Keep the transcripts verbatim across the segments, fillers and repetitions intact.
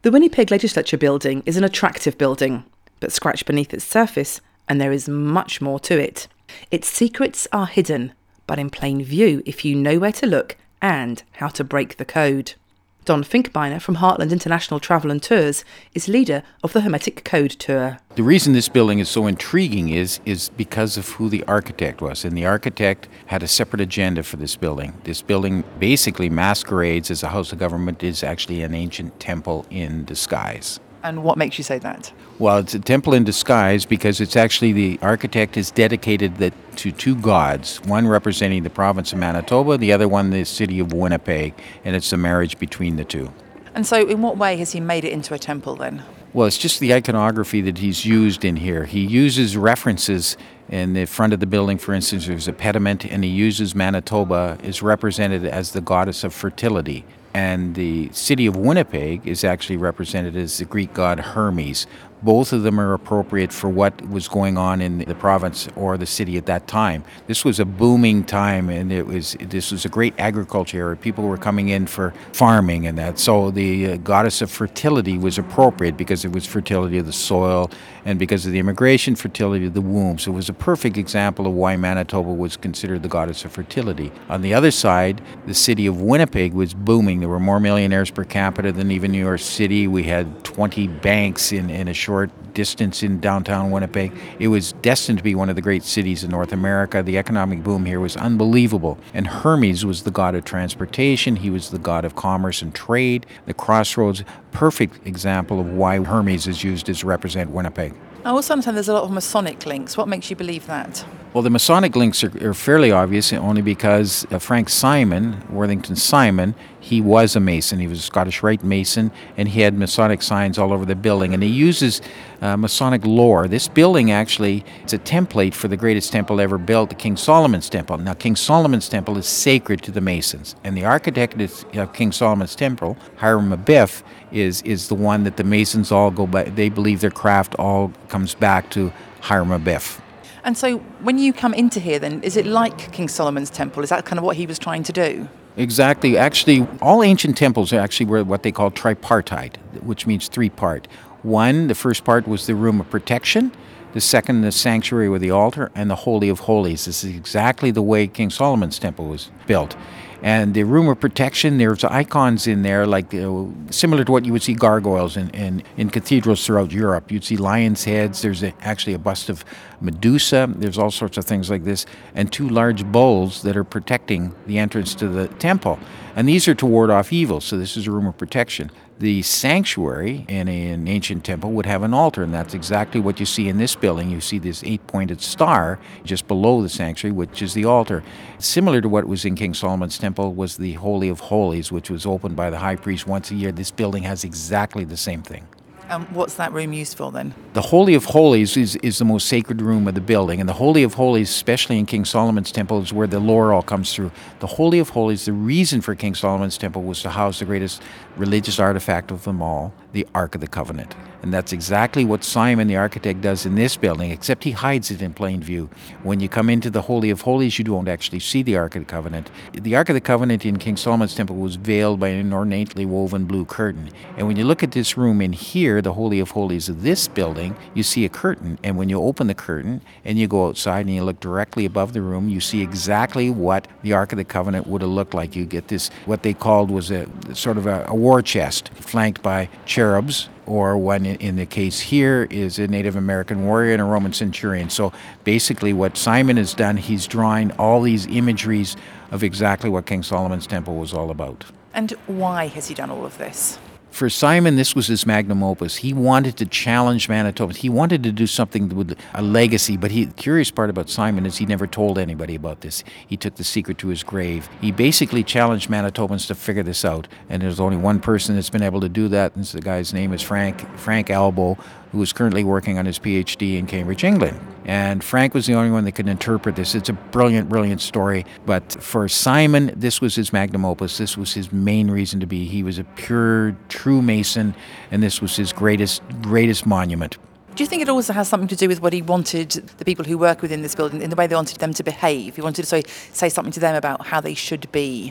The Winnipeg Legislature building is an attractive building, but scratch beneath its surface and there is much more to it. Its secrets are hidden, but in plain view if you know where to look and how to break the code. Don Finkbeiner from Heartland International Travel and Tours is leader of the Hermetic Code Tour. The reason this building is so intriguing is is because of who the architect was. And the architect had a separate agenda for this building. This building basically masquerades as a house of government. It is actually an ancient temple in disguise. And what makes you say that? Well, it's a temple in disguise because it's actually the architect has dedicated that to two gods, one representing the province of Manitoba, the other one the city of Winnipeg, and it's a marriage between the two. And so in what way has he made it into a temple then? Well, it's just the iconography that he's used in here. He uses references in the front of the building. For instance, there's a pediment, and he uses Manitoba is represented as the goddess of fertility. And the city of Winnipeg is actually represented as the Greek god Hermes. Both of them are appropriate for what was going on in the province or the city at that time. This was a booming time, and it was this was a great agriculture area. People were coming in for farming and that. So the uh, goddess of fertility was appropriate because it was fertility of the soil, and because of the immigration, fertility of the womb. So it was a perfect example of why Manitoba was considered the goddess of fertility. On the other side, the city of Winnipeg was booming. There were more millionaires per capita than even New York City. We had twenty banks in, in a short distance in downtown Winnipeg. It was destined to be one of the great cities in North America. The economic boom here was unbelievable. And Hermes was the god of transportation. He was the god of commerce and trade. The crossroads, perfect example of why Hermes is used to represent Winnipeg. I also understand there's a lot of Masonic links. What makes you believe that? Well, the Masonic links are, are fairly obvious, only because uh, Frank Simon, Worthington Simon, he was a Mason. He was a Scottish Rite Mason, and he had Masonic signs all over the building. And he uses uh, Masonic lore. This building actually is a template for the greatest temple ever built, the King Solomon's Temple. Now, King Solomon's Temple is sacred to the Masons, and the architect of King Solomon's Temple, Hiram Abiff, is is the one that the Masons all go by. They believe their craft all comes back to Hiram Abiff. And so when you come into here then, is it like King Solomon's Temple? Is that kind of what he was trying to do? Exactly. Actually, all ancient temples actually were what they call tripartite, which means three-part. One, the first part was the room of protection. The second, the sanctuary with the altar, and the Holy of Holies. This is exactly the way King Solomon's Temple was built. And the room of protection, there's icons in there, like uh, similar to what you would see gargoyles in, in, in cathedrals throughout Europe. You'd see lions' heads. There's a, actually a bust of Medusa. There's all sorts of things like this. And two large bulls that are protecting the entrance to the temple. And these are to ward off evil, so this is a room of protection. The sanctuary in an ancient temple would have an altar, and that's exactly what you see in this building. You see this eight-pointed star just below the sanctuary, which is the altar. Similar to what was in King Solomon's Temple was the Holy of Holies, which was opened by the high priest once a year. This building has exactly the same thing. Um, what's that room used for then? The Holy of Holies is, is the most sacred room of the building. And the Holy of Holies, especially in King Solomon's Temple, is where the lore all comes through. The Holy of Holies, the reason for King Solomon's Temple was to house the greatest religious artifact of them all, the Ark of the Covenant. And that's exactly what Simon, the architect, does in this building, except he hides it in plain view. When you come into the Holy of Holies, you don't actually see the Ark of the Covenant. The Ark of the Covenant in King Solomon's Temple was veiled by an ornately woven blue curtain. And when you look at this room in here, the Holy of Holies of this building, you see a curtain. And when you open the curtain and you go outside and you look directly above the room, you see exactly what the Ark of the Covenant would have looked like. You get this, what they called was a sort of a, a war chest, flanked by cherubs, or one in the case here is a Native American warrior and a Roman centurion. So basically what Simon has done, he's drawing all these imageries of exactly what King Solomon's Temple was all about. And why has he done all of this? For Simon, this was his magnum opus. He wanted to challenge Manitoba. He wanted to do something with a legacy, but he, the curious part about Simon is he never told anybody about this. He took the secret to his grave. He basically challenged Manitobans to figure this out, and there's only one person that's been able to do that, and the guy's name is Frank, Frank Albo, who is currently working on his P H D in Cambridge, England. And Frank was the only one that could interpret this. It's a brilliant, brilliant story. But for Simon, this was his magnum opus. This was his main reason to be. He was a pure, true Mason, and this was his greatest, greatest monument. Do you think it also has something to do with what he wanted the people who work within this building, in the way they wanted them to behave? He wanted to say, say something to them about how they should be.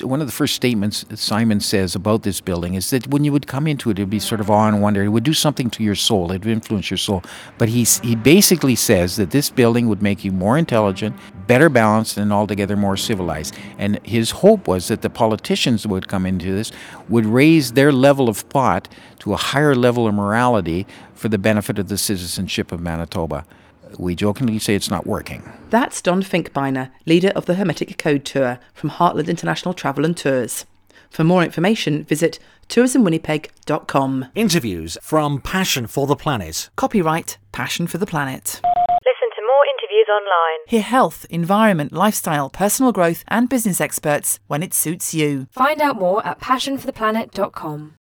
first one of the first statements that Simon says about this building is that when you would come into it, it would be sort of awe and wonder. It would do something to your soul. It would influence your soul. But he's, he basically says that this building would make you more intelligent, better balanced, and altogether more civilized. And his hope was that the politicians that would come into this would raise their level of thought to a higher level of morality for the benefit of the citizenship of Manitoba. We jokingly say it's not working. That's Don Finkbeiner, leader of the Hermetic Code Tour from Heartland International Travel and Tours. For more information, visit tourism winnipeg dot com. Interviews from Passion for the Planet. Copyright Passion for the Planet. Listen to more interviews online. Hear health, environment, lifestyle, personal growth and business experts when it suits you. Find out more at passion for the planet dot com.